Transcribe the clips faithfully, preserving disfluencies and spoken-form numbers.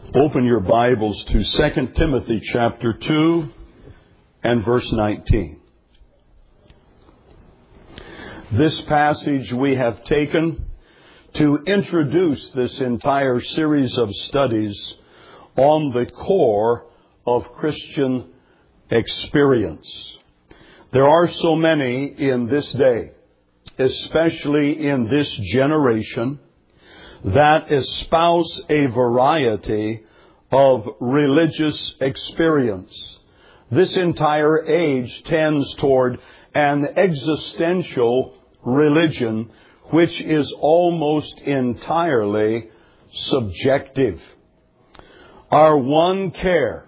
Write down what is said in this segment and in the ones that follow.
Open your Bibles to Second Timothy chapter two and verse nineteen. This passage we have taken to introduce this entire series of studies on the core of Christian experience. There are so many in this day, especially in this generation, that espouse a variety of religious experience. This entire age tends toward an existential religion which is almost entirely subjective. Our one care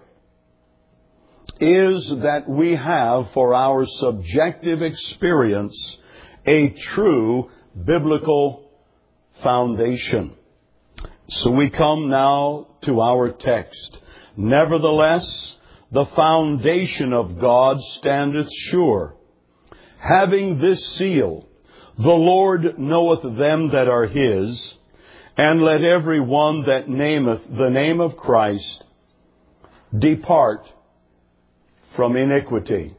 is that we have for our subjective experience a true biblical foundation. So we come now to our text. Nevertheless, the foundation of God standeth sure, having this seal, the Lord knoweth them that are His, and let every one that nameth the name of Christ depart from iniquity.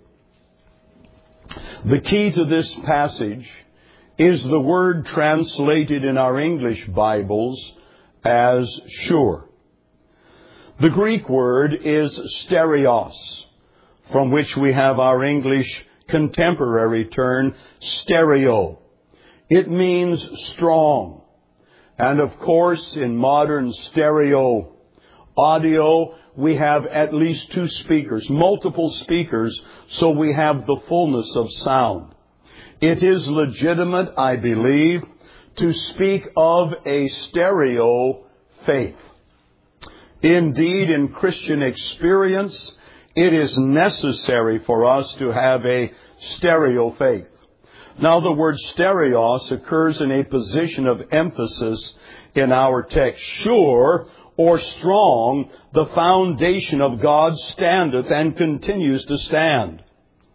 The key to this passage is the word translated in our English Bibles as sure. The Greek word is stereos, from which we have our English contemporary term stereo. It means strong. And of course, in modern stereo audio, we have at least two speakers, multiple speakers, so we have the fullness of sound. It is legitimate, I believe, to speak of a stereo faith. Indeed, in Christian experience, it is necessary for us to have a stereo faith. Now, the word stereos occurs in a position of emphasis in our text. Sure or strong, the foundation of God standeth and continues to stand.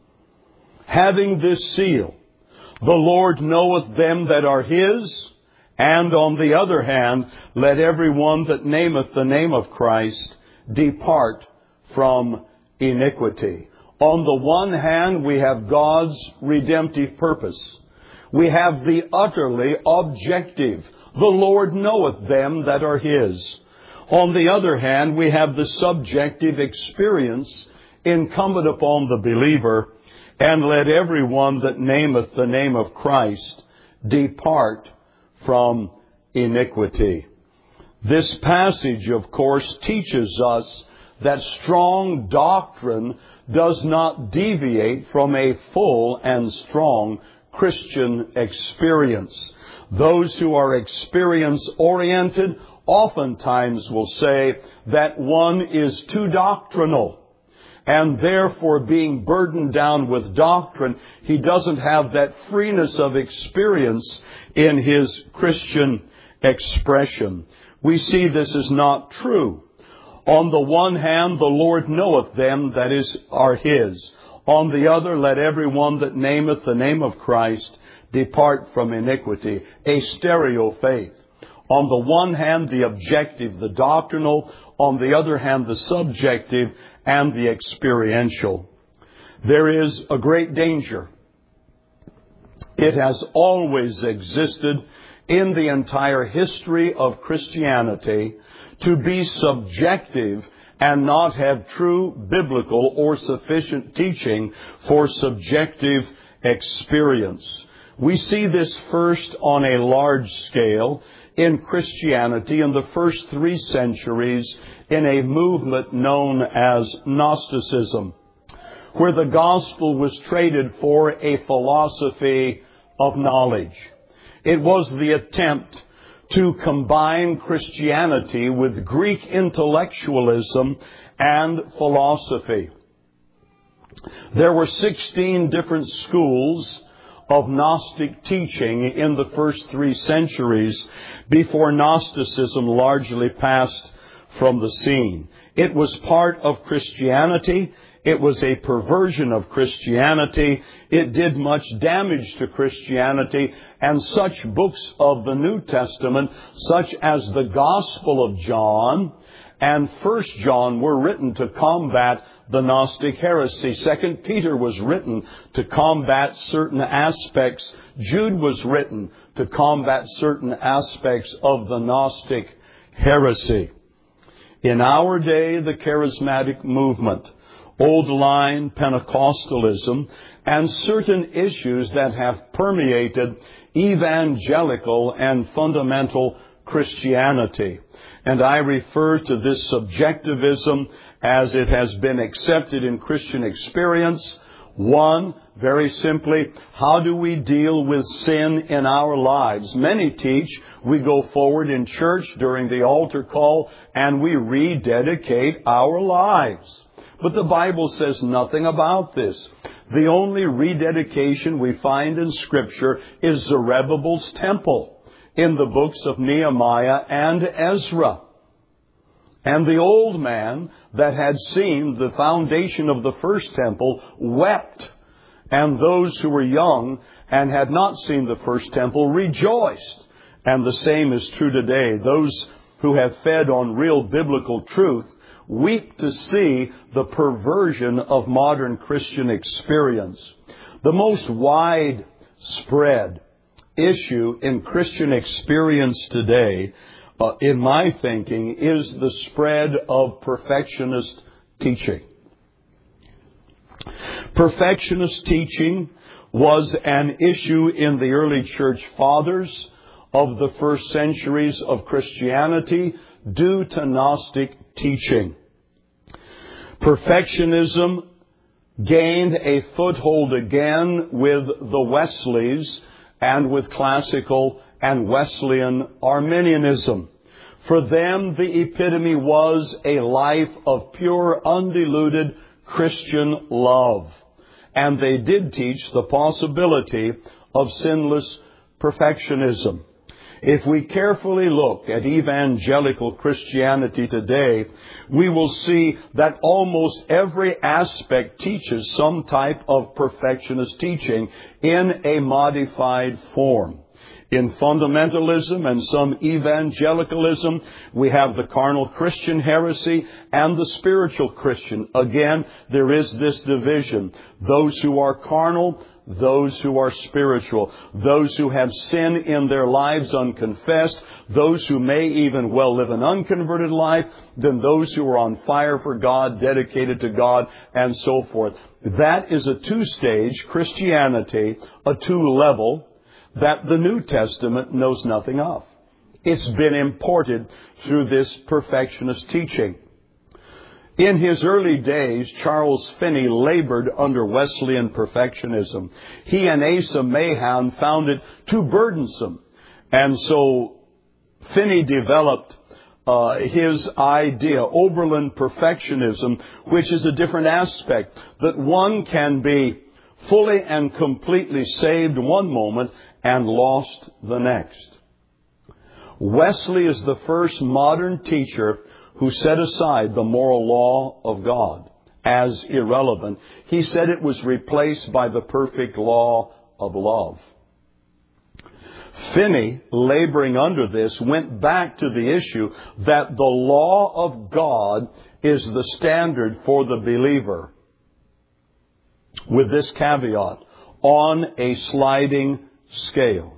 Having this seal, the Lord knoweth them that are His, and on the other hand, let every one that nameth the name of Christ depart from iniquity. On the one hand, we have God's redemptive purpose. We have the utterly objective. The Lord knoweth them that are His. On the other hand, we have the subjective experience incumbent upon the believer. And let every one that nameth the name of Christ depart from iniquity. This passage, of course, teaches us that strong doctrine does not deviate from a full and strong Christian experience. Those who are experience-oriented oftentimes will say that one is too doctrinal, and therefore being burdened down with doctrine, he doesn't have that freeness of experience in his Christian expression. We see this is not true. On the one hand, the Lord knoweth them that is are His. On the other, let every one that nameth the name of Christ depart from iniquity. A stereo faith. On the one hand, the objective, the doctrinal. On the other hand, the subjective and the experiential. There is a great danger. It has always existed in the entire history of Christianity to be subjective and not have true biblical or sufficient teaching for subjective experience. We see this first on a large scale in Christianity in the first three centuries in a movement known as Gnosticism, where the gospel was traded for a philosophy of knowledge. It was the attempt to combine Christianity with Greek intellectualism and philosophy. There were sixteen different schools of Gnostic teaching in the first three centuries before Gnosticism largely passed from the scene. It was part of Christianity. It was a perversion of Christianity. It did much damage to Christianity. And such books of the New Testament, such as the Gospel of John and First John were written to combat the Gnostic heresy. Second Peter was written to combat certain aspects. Jude was written to combat certain aspects of the Gnostic heresy. In our day, the charismatic movement, old line Pentecostalism, and certain issues that have permeated evangelical and fundamental Christianity. And I refer to this subjectivism as it has been accepted in Christian experience. One, very simply, how do we deal with sin in our lives? Many teach we go forward in church during the altar call and we rededicate our lives. But the Bible says nothing about this. The only rededication we find in Scripture is Zerubbabel's temple in the books of Nehemiah and Ezra. And the old man that had seen the foundation of the first temple wept. And those who were young and had not seen the first temple rejoiced. And the same is true today. Those who have fed on real biblical truth weep to see the perversion of modern Christian experience. The most widespread issue in Christian experience today, uh, in my thinking, is the spread of perfectionist teaching. Perfectionist teaching was an issue in the early church fathers of the first centuries of Christianity due to Gnostic teaching. Perfectionism gained a foothold again with the Wesleys and with classical and Wesleyan Arminianism. For them, the epitome was a life of pure, undiluted Christian love. And they did teach the possibility of sinless perfectionism. If we carefully look at evangelical Christianity today, we will see that almost every aspect teaches some type of perfectionist teaching in a modified form. In fundamentalism and some evangelicalism, we have the carnal Christian heresy and the spiritual Christian. Again, there is this division. Those who are carnal, those who are spiritual, those who have sin in their lives unconfessed, those who may even well live an unconverted life, then those who are on fire for God, dedicated to God, and so forth. That is a two-stage Christianity, a two-level, that the New Testament knows nothing of. It's been imported through this perfectionist teaching. In his early days, Charles Finney labored under Wesleyan perfectionism. He and Asa Mahan found it too burdensome. And so Finney developed uh, his idea, Oberlin perfectionism, which is a different aspect, that one can be fully and completely saved one moment and lost the next. Wesley is the first modern teacher who set aside the moral law of God as irrelevant. He said it was replaced by the perfect law of love. Finney, laboring under this, went back to the issue that the law of God is the standard for the believer, with this caveat, on a sliding scale.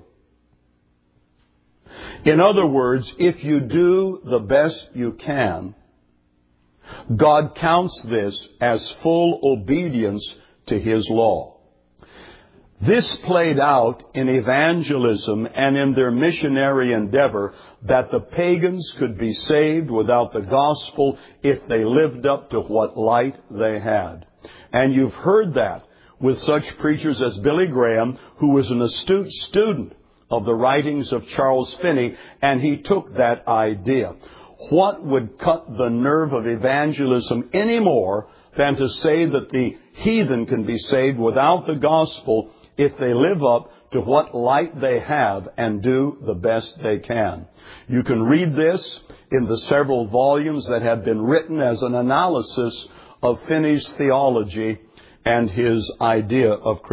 In other words, if you do the best you can, God counts this as full obedience to His law. This played out in evangelism and in their missionary endeavor, that the pagans could be saved without the gospel if they lived up to what light they had. And you've heard that with such preachers as Billy Graham, who was an astute student of the writings of Charles Finney, and he took that idea. What would cut the nerve of evangelism any more than to say that the heathen can be saved without the gospel if they live up to what light they have and do the best they can? You can read this in the several volumes that have been written as an analysis of Finney's theology and his idea of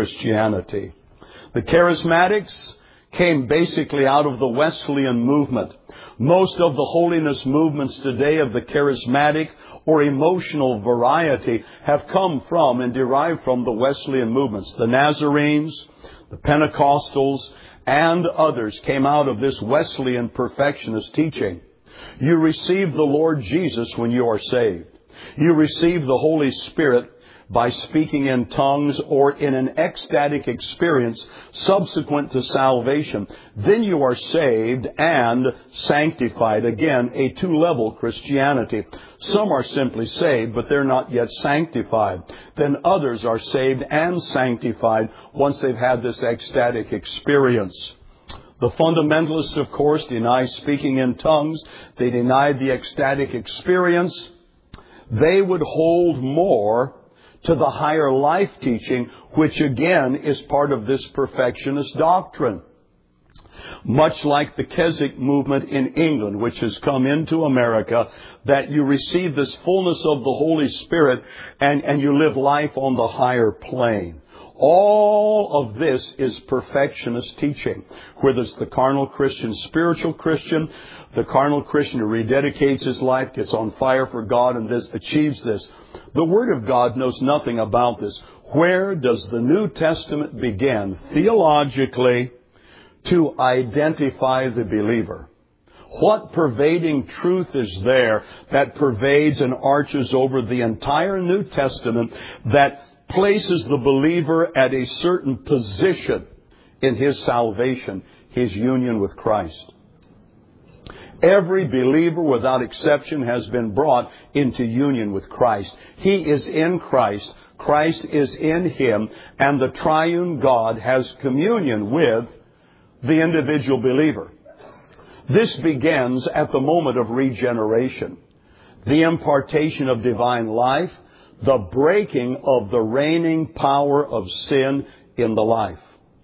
Christianity. The charismatics came basically out of the Wesleyan movement. Most of the holiness movements today of the charismatic or emotional variety have come from and derived from the Wesleyan movements. The Nazarenes, the Pentecostals, and others came out of this Wesleyan perfectionist teaching. You receive the Lord Jesus when you are saved. You receive the Holy Spirit by speaking in tongues or in an ecstatic experience subsequent to salvation. Then you are saved and sanctified. Again, a two-level Christianity. Some are simply saved, but they're not yet sanctified. Then others are saved and sanctified once they've had this ecstatic experience. The fundamentalists, of course, deny speaking in tongues. They deny the ecstatic experience. They would hold more to the higher life teaching, which again is part of this perfectionist doctrine. Much like the Keswick movement in England, which has come into America, that you receive this fullness of the Holy Spirit and, and you live life on the higher plane. All of this is perfectionist teaching. Whether it's the carnal Christian, spiritual Christian, the carnal Christian who rededicates his life, gets on fire for God, and this achieves this. The Word of God knows nothing about this. Where does the New Testament begin theologically to identify the believer? What pervading truth is there that pervades and arches over the entire New Testament that places the believer at a certain position in his salvation, his union with Christ? Every believer without exception has been brought into union with Christ. He is in Christ. Christ is in him. And the triune God has communion with the individual believer. This begins at the moment of regeneration. The impartation of divine life. The breaking of the reigning power of sin in the life.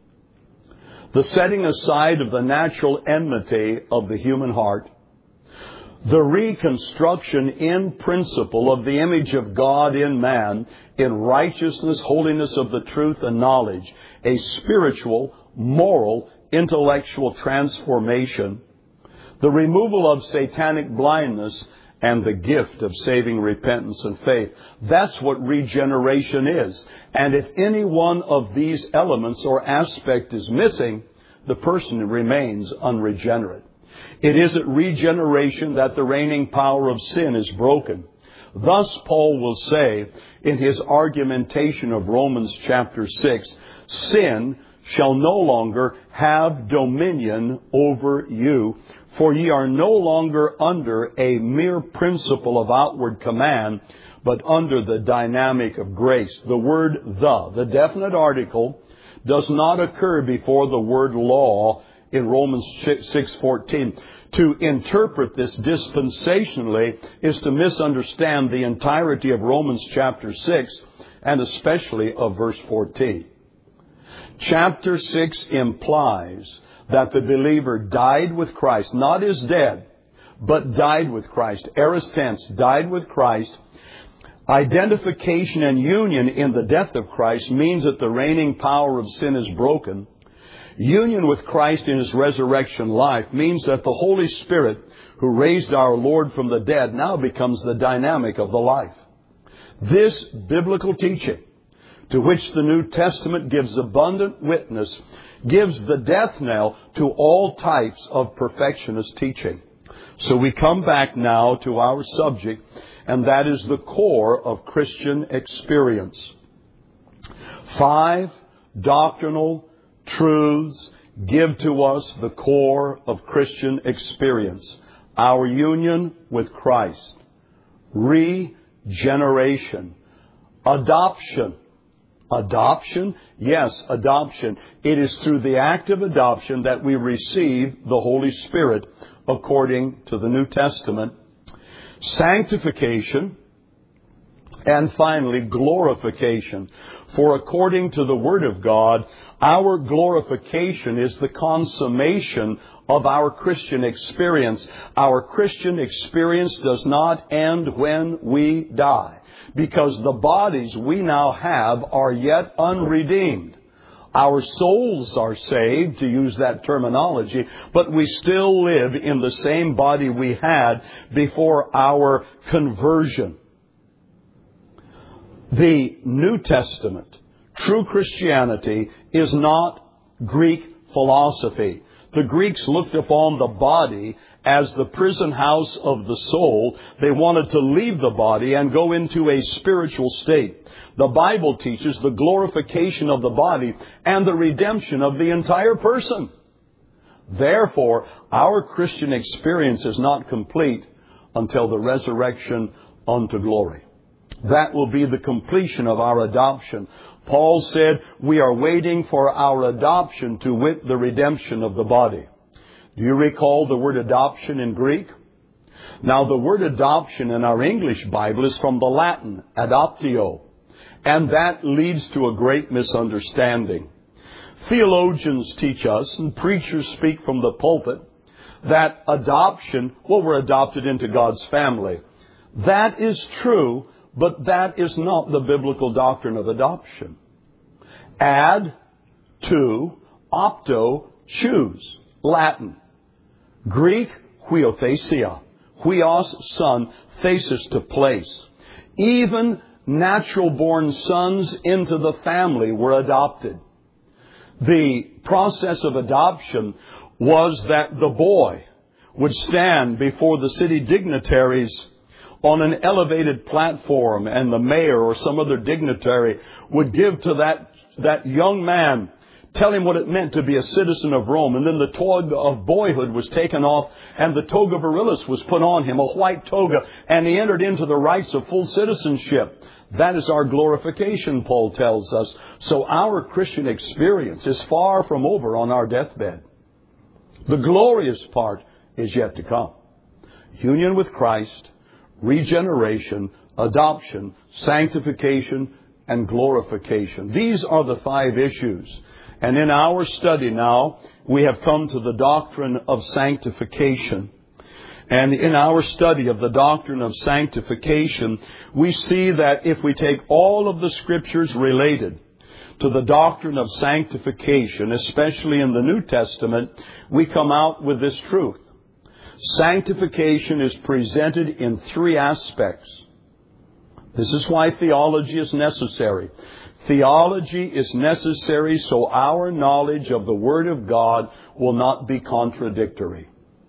The setting aside of the natural enmity of the human heart. The reconstruction in principle of the image of God in man in righteousness, holiness of the truth, and knowledge. A spiritual, moral, intellectual transformation. The removal of satanic blindness and the gift of saving repentance and faith. That's what regeneration is. And if any one of these elements or aspect is missing, the person remains unregenerate. It is at regeneration that the reigning power of sin is broken. Thus, Paul will say in his argumentation of Romans chapter six, sin shall no longer have dominion over you, for ye are no longer under a mere principle of outward command, but under the dynamic of grace. The word the, the definite article, does not occur before the word law in Romans six fourteen. To interpret this dispensationally is to misunderstand the entirety of Romans chapter six, and especially of verse fourteen. Chapter six implies that the believer died with Christ, not is dead, but died with Christ. Aorist tense, died with Christ. Identification and union in the death of Christ means that the reigning power of sin is broken. Union with Christ in His resurrection life means that the Holy Spirit, who raised our Lord from the dead, now becomes the dynamic of the life. This biblical teaching, to which the New Testament gives abundant witness, gives the death knell to all types of perfectionist teaching. So we come back now to our subject, and that is the core of Christian experience. Five doctrinal truths give to us the core of Christian experience. Our union with Christ. Regeneration. Adoption. Adoption? Yes, adoption. It is through the act of adoption that we receive the Holy Spirit according to the New Testament. Sanctification. And finally, glorification. For according to the Word of God, our glorification is the consummation of our Christian experience. Our Christian experience does not end when we die, because the bodies we now have are yet unredeemed. Our souls are saved, to use that terminology, but we still live in the same body we had before our conversion. The New Testament, true Christianity, is not Greek philosophy. The Greeks looked upon the body as the prison house of the soul. They wanted to leave the body and go into a spiritual state. The Bible teaches the glorification of the body and the redemption of the entire person. Therefore, our Christian experience is not complete until the resurrection unto glory. That will be the completion of our adoption. Paul said, we are waiting for our adoption, to wit, the redemption of the body. Do you recall the word adoption in Greek? Now, the word adoption in our English Bible is from the Latin, adoptio. And that leads to a great misunderstanding. Theologians teach us, and preachers speak from the pulpit, that adoption, well, we're adopted into God's family. That is true, but that is not the biblical doctrine of adoption. Ad, to, opto, choose. Latin. Greek, huiothesia. Huios, son, thesis, to place. Even natural-born sons into the family were adopted. The process of adoption was that the boy would stand before the city dignitaries on an elevated platform, and the mayor or some other dignitary would give to that, that young man, tell him what it meant to be a citizen of Rome. And then the toga of boyhood was taken off, and the toga virilis was put on him, a white toga, and he entered into the rights of full citizenship. That is our glorification, Paul tells us. So our Christian experience is far from over on our deathbed. The glorious part is yet to come. Union with Christ, regeneration, adoption, sanctification, and glorification. These are the five issues. And in our study now, we have come to the doctrine of sanctification. And in our study of the doctrine of sanctification, we see that if we take all of the Scriptures related to the doctrine of sanctification, especially in the New Testament, we come out with this truth. Sanctification is presented in three aspects. This is why theology is necessary. Theology is necessary so our knowledge of the Word of God will not be contradictory.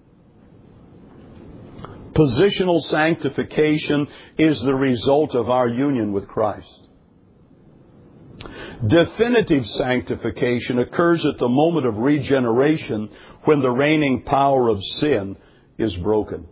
Positional sanctification is the result of our union with Christ. Definitive sanctification occurs at the moment of regeneration, when the reigning power of sin is broken.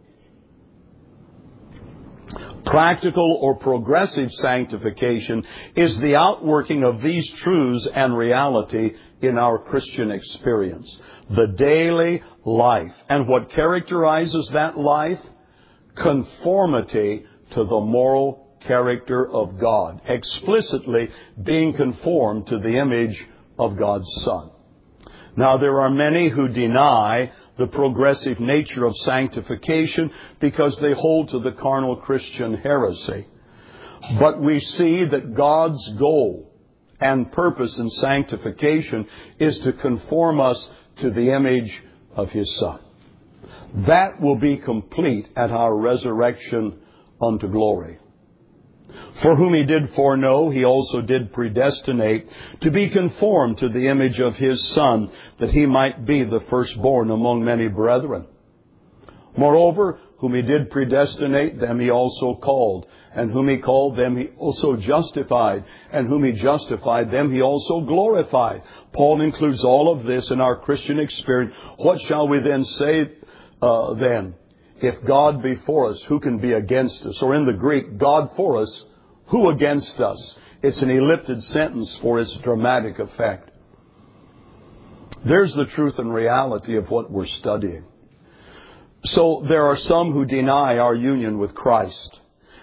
Practical or progressive sanctification is the outworking of these truths and reality in our Christian experience. The daily life. And what characterizes that life? Conformity to the moral character of God. Explicitly being conformed to the image of God's Son. Now, there are many who deny the progressive nature of sanctification because they hold to the carnal Christian heresy. But we see that God's goal and purpose in sanctification is to conform us to the image of His Son. That will be complete at our resurrection unto glory. For whom He did foreknow, He also did predestinate to be conformed to the image of His Son, that He might be the firstborn among many brethren. Moreover, whom He did predestinate, them He also called. And whom He called, them He also justified. And whom He justified, them He also glorified. Paul includes all of this in our Christian experience. What shall we then say uh, then? If God be for us, who can be against us? Or in the Greek, God for us, who against us? It's an ellipted sentence for its dramatic effect. There's the truth and reality of what we're studying. So there are some who deny our union with Christ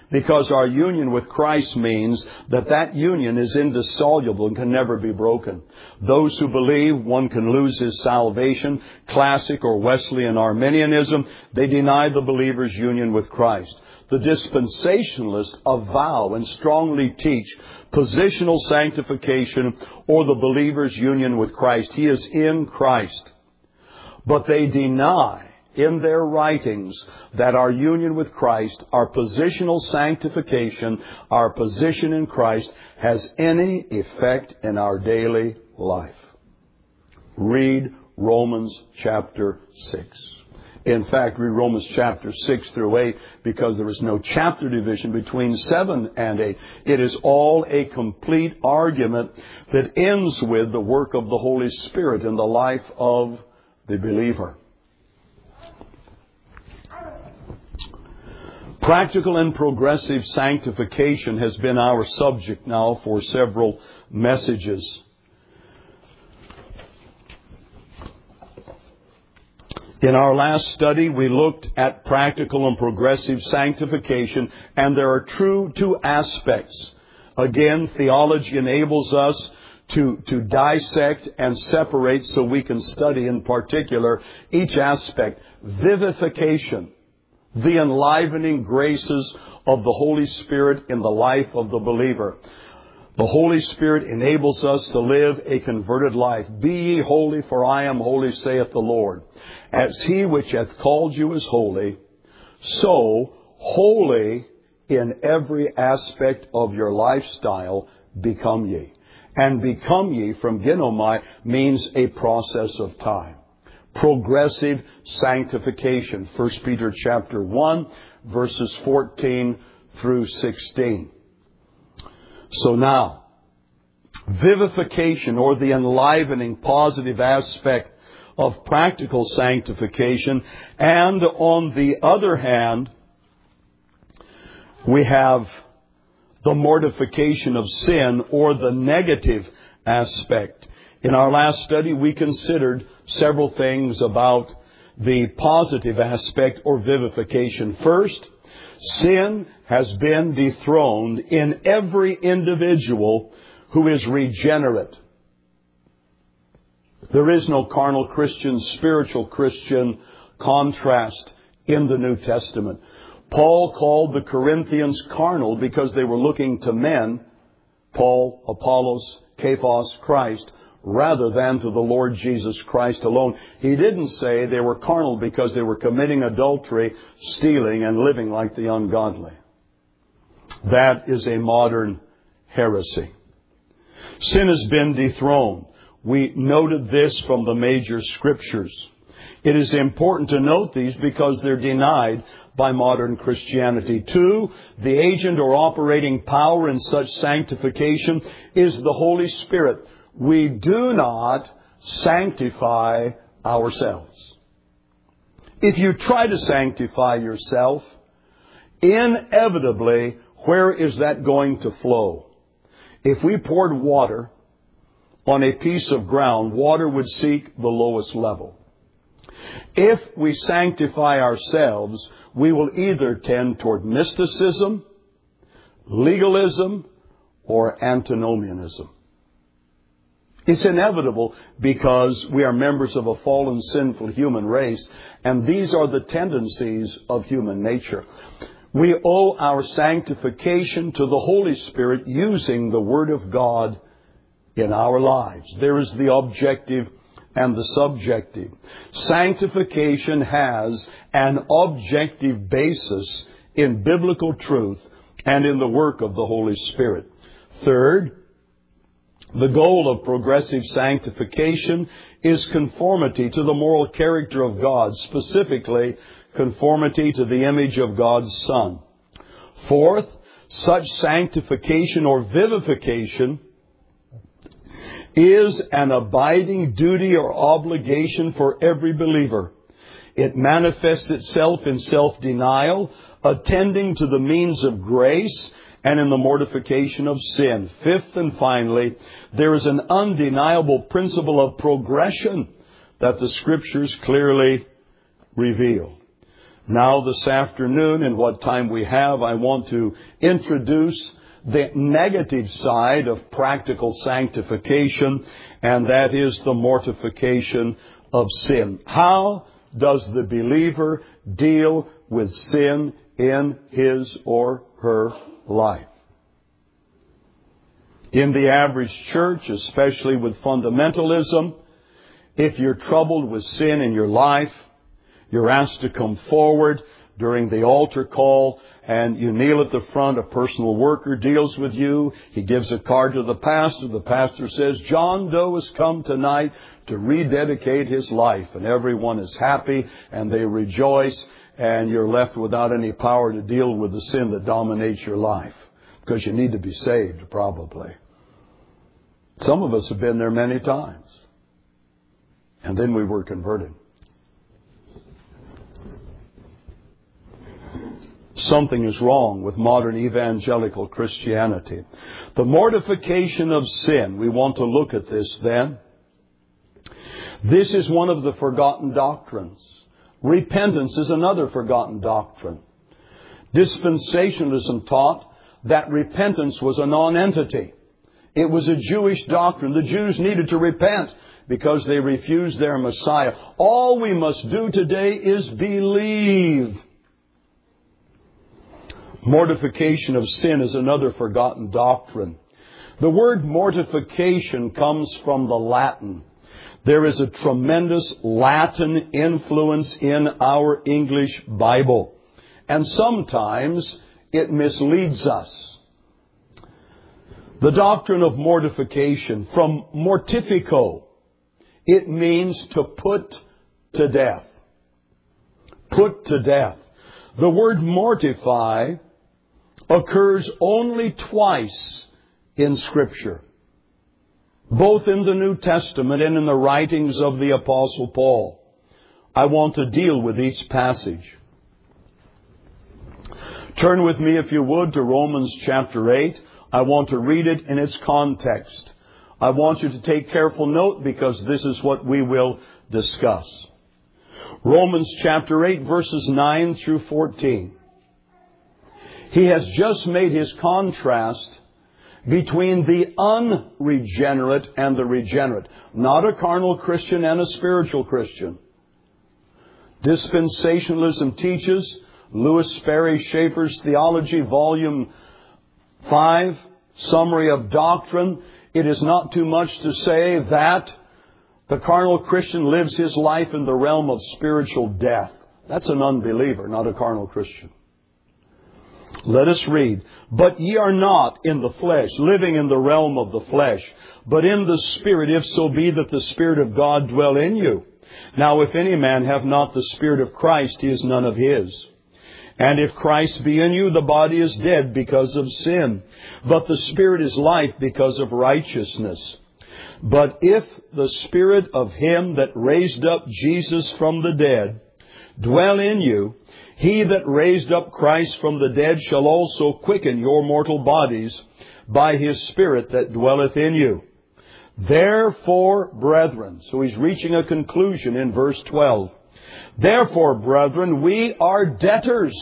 because our union with Christ means that that union is indissoluble and can never be broken. Those who believe one can lose his salvation, classic or Wesleyan Arminianism, they deny the believer's union with Christ. The dispensationalists avow and strongly teach positional sanctification or the believer's union with Christ. He is in Christ. But they deny in their writings that our union with Christ, our positional sanctification, our position in Christ has any effect in our daily life. Read Romans chapter six. In fact, read Romans chapter six through eight because there is no chapter division between seven and eight. It is all a complete argument that ends with the work of the Holy Spirit in the life of the believer. Practical and progressive sanctification has been our subject now for several messages. In our last study, we looked at practical and progressive sanctification, and there are true two aspects. Again, theology enables us to, to dissect and separate so we can study in particular each aspect. Vivification, the enlivening graces of the Holy Spirit in the life of the believer. The Holy Spirit enables us to live a converted life. Be ye holy, for I am holy, saith the Lord. As he which hath called you is holy, so holy in every aspect of your lifestyle become ye. And become ye from ginomai means a process of time. Progressive sanctification. First Peter chapter one, verses fourteen through sixteen. So now, vivification or the enlivening positive aspect of practical sanctification, and on the other hand, we have the mortification of sin or the negative aspect. In our last study, we considered several things about the positive aspect or vivification. First, sin has been dethroned in every individual who is regenerate. There is no carnal Christian, spiritual Christian contrast in the New Testament. Paul called the Corinthians carnal because they were looking to men, Paul, Apollos, Cephas, Christ, rather than to the Lord Jesus Christ alone. He didn't say they were carnal because they were committing adultery, stealing, and living like the ungodly. That is a modern heresy. Sin has been dethroned. We noted this from the major scriptures. It is important to note these because they're denied by modern Christianity. Two, the agent or operating power in such sanctification is the Holy Spirit. We do not sanctify ourselves. If you try to sanctify yourself, inevitably, where is that going to flow? If we poured water on a piece of ground, water would seek the lowest level. If we sanctify ourselves, we will either tend toward mysticism, legalism, or antinomianism. It's inevitable because we are members of a fallen, sinful human race, and these are the tendencies of human nature. We owe our sanctification to the Holy Spirit using the Word of God in our lives. There is the objective and the subjective. Sanctification has an objective basis in biblical truth and in the work of the Holy Spirit. Third, the goal of progressive sanctification is conformity to the moral character of God, specifically conformity to the image of God's Son. Fourth, such sanctification or vivification is an abiding duty or obligation for every believer. It manifests itself in self-denial, attending to the means of grace, and in the mortification of sin. Fifth and finally, there is an undeniable principle of progression that the Scriptures clearly reveal. Now this afternoon, in what time we have, I want to introduce the negative side of practical sanctification, and that is the mortification of sin. How does the believer deal with sin in his or her life? In the average church, especially with fundamentalism, if you're troubled with sin in your life, you're asked to come forward during the altar call, and you kneel at the front. A personal worker deals with you. He gives a card to the pastor. The pastor says, John Doe has come tonight to rededicate his life. And everyone is happy and they rejoice, and you're left without any power to deal with the sin that dominates your life. Because you need to be saved, probably. Some of us have been there many times. And then we were converted. Something is wrong with modern evangelical Christianity. The mortification of sin. We want to look at this then. This is one of the forgotten doctrines. Repentance is another forgotten doctrine. Dispensationalism taught that repentance was a non-entity. It was a Jewish doctrine. The Jews needed to repent because they refused their Messiah. All we must do today is believe. Mortification of sin is another forgotten doctrine. The word mortification comes from the Latin. There is a tremendous Latin influence in our English Bible. And sometimes it misleads us. The doctrine of mortification, from mortifico, it means to put to death. Put to death. The word mortify occurs only twice in Scripture, both in the New Testament and in the writings of the Apostle Paul. I want to deal with each passage. Turn with me, if you would, to Romans chapter eight. I want to read it in its context. I want you to take careful note because this is what we will discuss. Romans chapter eight, verses nine through fourteen. He has just made his contrast between the unregenerate and the regenerate. Not a carnal Christian and a spiritual Christian. Dispensationalism teaches, Louis Sperry Schaeffer's Theology, Volume five, Summary of Doctrine. It is not too much to say that the carnal Christian lives his life in the realm of spiritual death. That's an unbeliever, not a carnal Christian. Let us read. But ye are not in the flesh, living in the realm of the flesh, but in the Spirit, if so be that the Spirit of God dwell in you. Now if any man have not the Spirit of Christ, he is none of his. And if Christ be in you, the body is dead because of sin, but the Spirit is life because of righteousness. But if the Spirit of him that raised up Jesus from the dead dwell in you, he that raised up Christ from the dead shall also quicken your mortal bodies by his Spirit that dwelleth in you. Therefore, brethren, so he's reaching a conclusion in verse twelve. Therefore, brethren, we are debtors,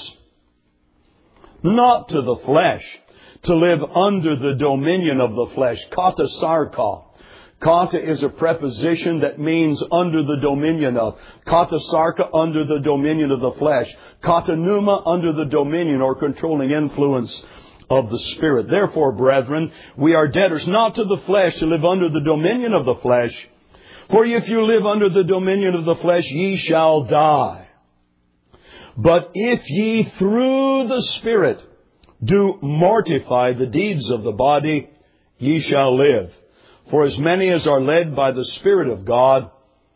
not to the flesh, to live under the dominion of the flesh. Kata sarka. Kata is a preposition that means under the dominion of. Kata sarka, under the dominion of the flesh. Kata pneuma, under the dominion or controlling influence of the Spirit. Therefore, brethren, we are debtors not to the flesh to live under the dominion of the flesh. For if you live under the dominion of the flesh, ye shall die. But if ye through the Spirit do mortify the deeds of the body, ye shall live. For as many as are led by the Spirit of God,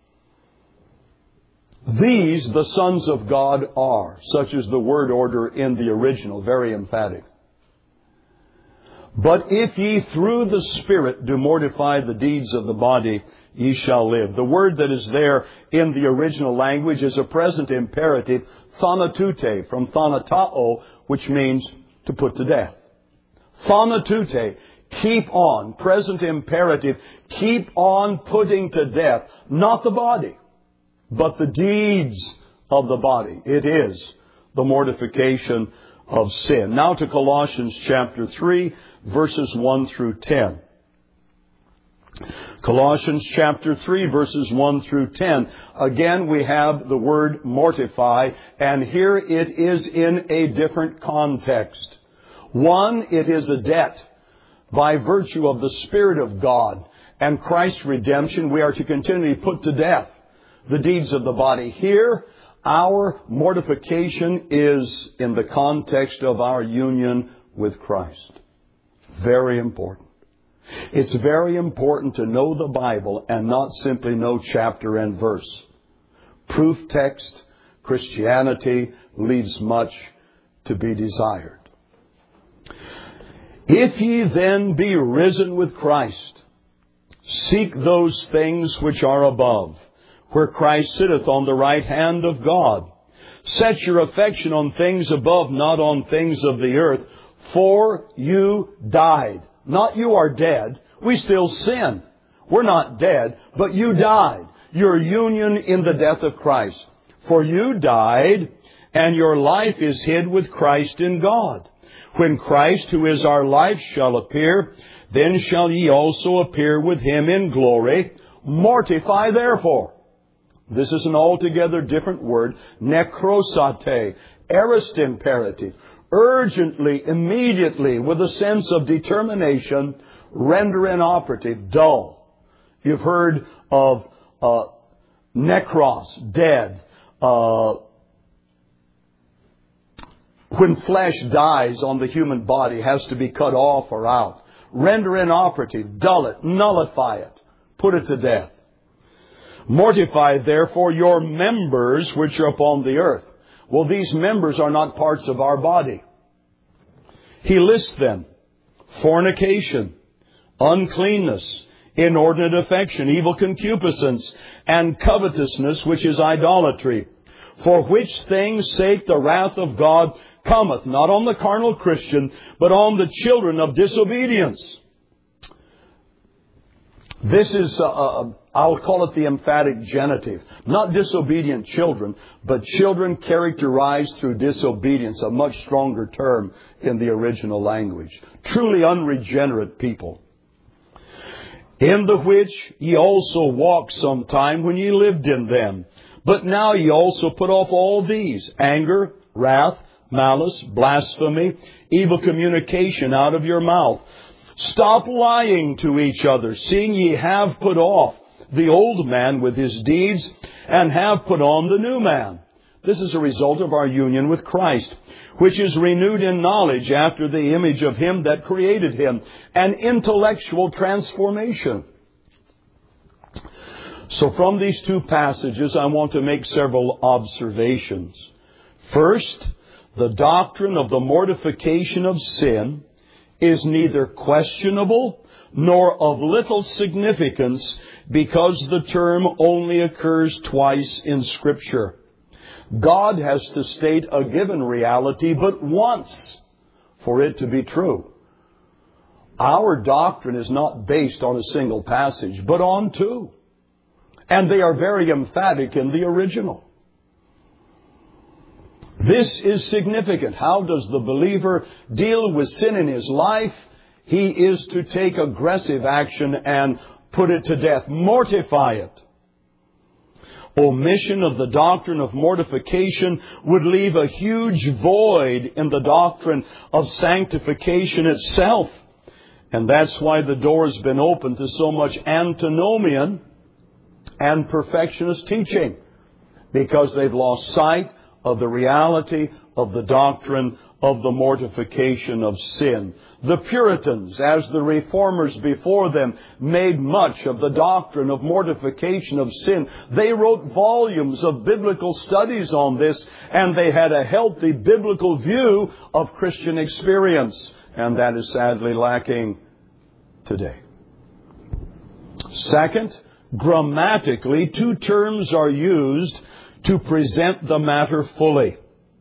these the sons of God are. Such is the word order in the original, very emphatic. But if ye through the Spirit do mortify the deeds of the body, ye shall live. The word that is there in the original language is a present imperative, thanatute, from thanatao, which means to put to death. Thanatute, keep on, present imperative, keep on putting to death, not the body, but the deeds of the body. It is the mortification of sin. Now to Colossians chapter three, verses one through ten. Colossians chapter three, verses one through ten. Again, we have the word mortify, and here it is in a different context. One, it is a debt. By virtue of the Spirit of God and Christ's redemption, we are to continually put to death the deeds of the body. Here, our mortification is in the context of our union with Christ. Very important. It's very important to know the Bible and not simply know chapter and verse. Proof text Christianity leaves much to be desired. If ye then be risen with Christ, seek those things which are above, where Christ sitteth on the right hand of God. Set your affection on things above, not on things of the earth, for you died. Not you are dead. We still sin. We're not dead, but you died. Your union in the death of Christ. For you died, and your life is hid with Christ in God. When Christ, who is our life, shall appear, then shall ye also appear with Him in glory. Mortify therefore. This is an altogether different word. Necrosate. Aorist imperative. Urgently, immediately, with a sense of determination, render inoperative, dull. You've heard of uh, necros, dead. Uh, when flesh dies on the human body, it has to be cut off or out. Render inoperative, dull it, nullify it, put it to death. Mortify, therefore, your members which are upon the earth. Well, these members are not parts of our body. He lists them. Fornication, uncleanness, inordinate affection, evil concupiscence, and covetousness, which is idolatry. For which things sake the wrath of God cometh, not on the carnal Christian, but on the children of disobedience. This is, uh, uh, I'll call it the emphatic genitive. Not disobedient children, but children characterized through disobedience, a much stronger term in the original language. Truly unregenerate people. In the which ye also walked sometime when ye lived in them. But now ye also put off all these: anger, wrath, malice, blasphemy, evil communication out of your mouth. Stop lying to each other, seeing ye have put off the old man with his deeds, and have put on the new man. This is a result of our union with Christ, which is renewed in knowledge after the image of Him that created him, an intellectual transformation. So from these two passages, I want to make several observations. First, the doctrine of the mortification of sin is neither questionable nor of little significance, because the term only occurs twice in Scripture. God has to state a given reality but once for it to be true. Our doctrine is not based on a single passage, but on two. And they are very emphatic in the original. This is significant. How does the believer deal with sin in his life? He is to take aggressive action and put it to death. Mortify it. Omission of the doctrine of mortification would leave a huge void in the doctrine of sanctification itself. And that's why the door has been open to so much antinomian and perfectionist teaching, because they've lost sight of the reality of the doctrine of the mortification of sin. The Puritans, as the Reformers before them, made much of the doctrine of mortification of sin. They wrote volumes of biblical studies on this, and they had a healthy biblical view of Christian experience. And that is sadly lacking today. Second, grammatically, two terms are used to present the matter fully.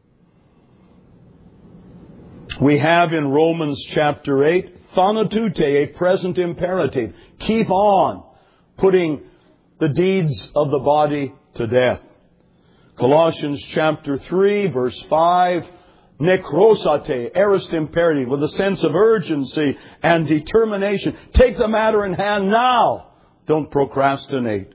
We have in Romans chapter eight, thanateute, a present imperative. Keep on putting the deeds of the body to death. Colossians chapter three, verse five, nekrosate, aorist imperative, with a sense of urgency and determination. Take the matter in hand now. Don't procrastinate.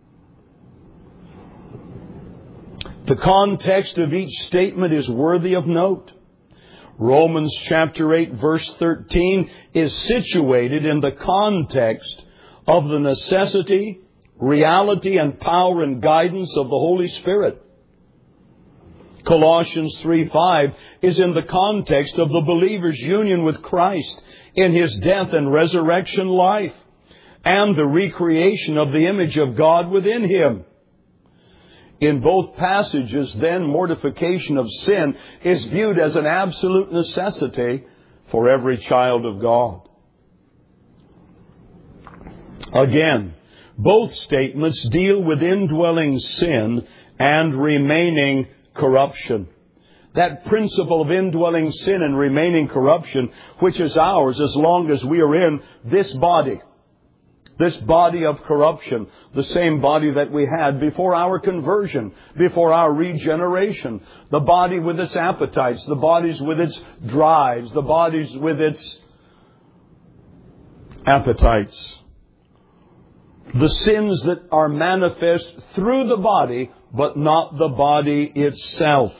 The context of each statement is worthy of note. Romans chapter eight, verse thirteen is situated in the context of the necessity, reality, and power and guidance of the Holy Spirit. Colossians three five is in the context of the believer's union with Christ in His death and resurrection life, and the recreation of the image of God within him. In both passages, then, mortification of sin is viewed as an absolute necessity for every child of God. Again, both statements deal with indwelling sin and remaining corruption. That principle of indwelling sin and remaining corruption, which is ours as long as we are in this body. This body of corruption, the same body that we had before our conversion, before our regeneration. The body with its appetites, the bodies with its drives, the bodies with its appetites. The sins that are manifest through the body, but not the body itself.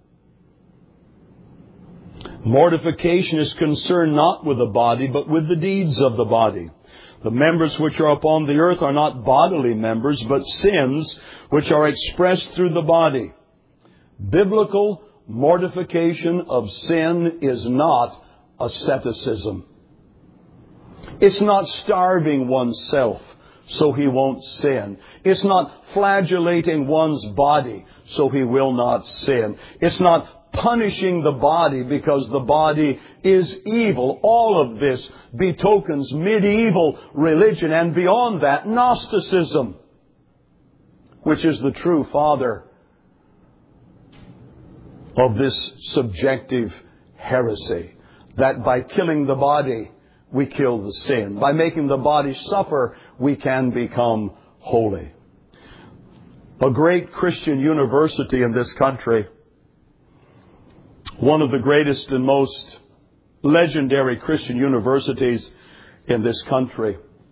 Mortification is concerned not with the body, but with the deeds of the body. The members which are upon the earth are not bodily members, but sins which are expressed through the body. Biblical mortification of sin is not asceticism. It's not starving oneself so he won't sin. It's not flagellating one's body so he will not sin. It's not punishing the body because the body is evil. All of this betokens medieval religion, and beyond that, Gnosticism, which is the true father of this subjective heresy, that by killing the body, we kill the sin. By making the body suffer, we can become holy. A great Christian university in this country, one of the greatest and most legendary Christian universities in this country.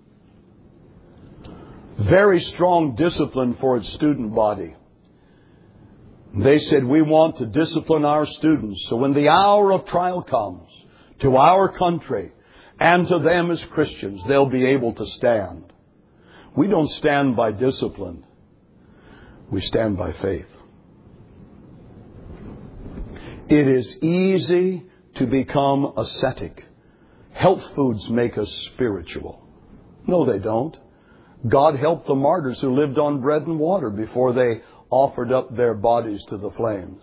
Very strong discipline for its student body. They said, we want to discipline our students so when the hour of trial comes to our country and to them as Christians, they'll be able to stand. We don't stand by discipline. We stand by faith. It is easy to become ascetic. Health foods make us spiritual. No, they don't. God helped the martyrs who lived on bread and water before they offered up their bodies to the flames.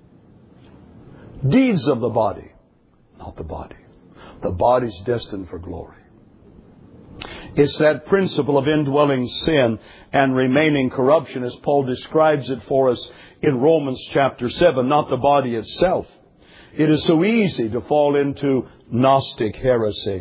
Deeds of the body, not the body. The body's destined for glory. It's that principle of indwelling sin and remaining corruption as Paul describes it for us in Romans chapter seven, not the body itself. It is so easy to fall into Gnostic heresy.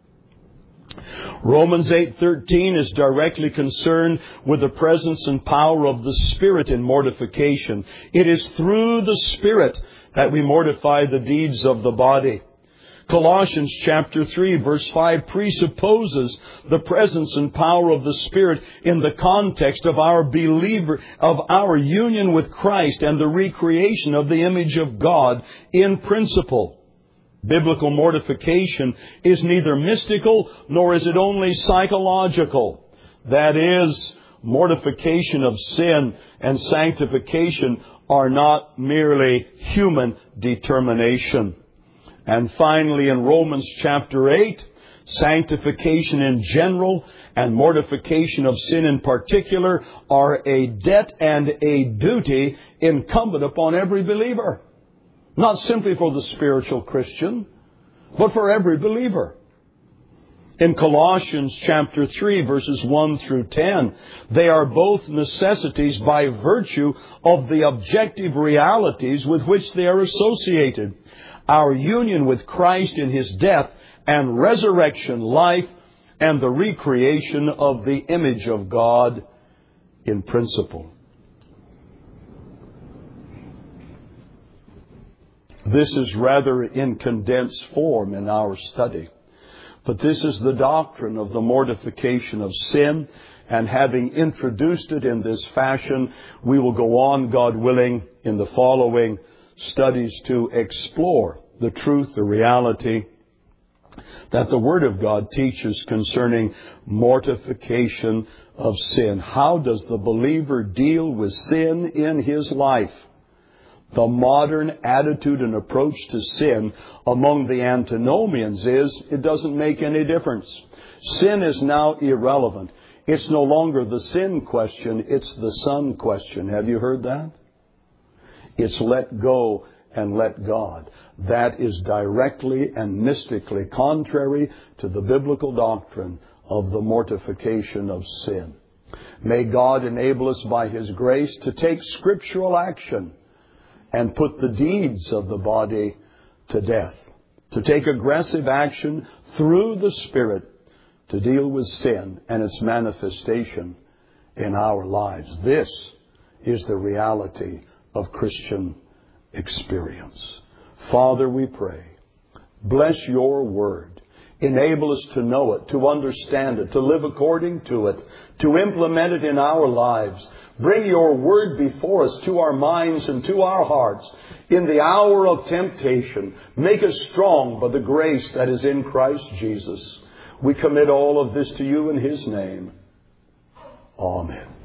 Romans eight thirteen is directly concerned with the presence and power of the Spirit in mortification. It is through the Spirit that we mortify the deeds of the body. Colossians chapter three verse five presupposes the presence and power of the Spirit in the context of our believer, of our union with Christ and the recreation of the image of God in principle. Biblical mortification is neither mystical nor is it only psychological. That is, mortification of sin and sanctification are not merely human determination. And finally, in Romans chapter eight, sanctification in general and mortification of sin in particular are a debt and a duty incumbent upon every believer. Not simply for the spiritual Christian, but for every believer. In Colossians chapter three, verses one through ten, they are both necessities by virtue of the objective realities with which they are associated. Our union with Christ in His death and resurrection life and the recreation of the image of God in principle. This is rather in condensed form in our study. But this is the doctrine of the mortification of sin. And having introduced it in this fashion, we will go on, God willing, in the following studies to explore the truth, the reality that the Word of God teaches concerning mortification of sin. How does the believer deal with sin in his life? The modern attitude and approach to sin among the antinomians is it doesn't make any difference. Sin is now irrelevant. It's no longer the sin question, it's the son question. Have you heard that? It's let go and let God. That is directly and mystically contrary to the biblical doctrine of the mortification of sin. May God enable us by His grace to take scriptural action and put the deeds of the body to death. To take aggressive action through the Spirit to deal with sin and its manifestation in our lives. This is the reality of Christian experience. Father, we pray, bless your word. Enable us to know it, to understand it, to live according to it, to implement it in our lives. Bring your word before us to our minds and to our hearts. In the hour of temptation, make us strong by the grace that is in Christ Jesus. We commit all of this to you in His name. Amen.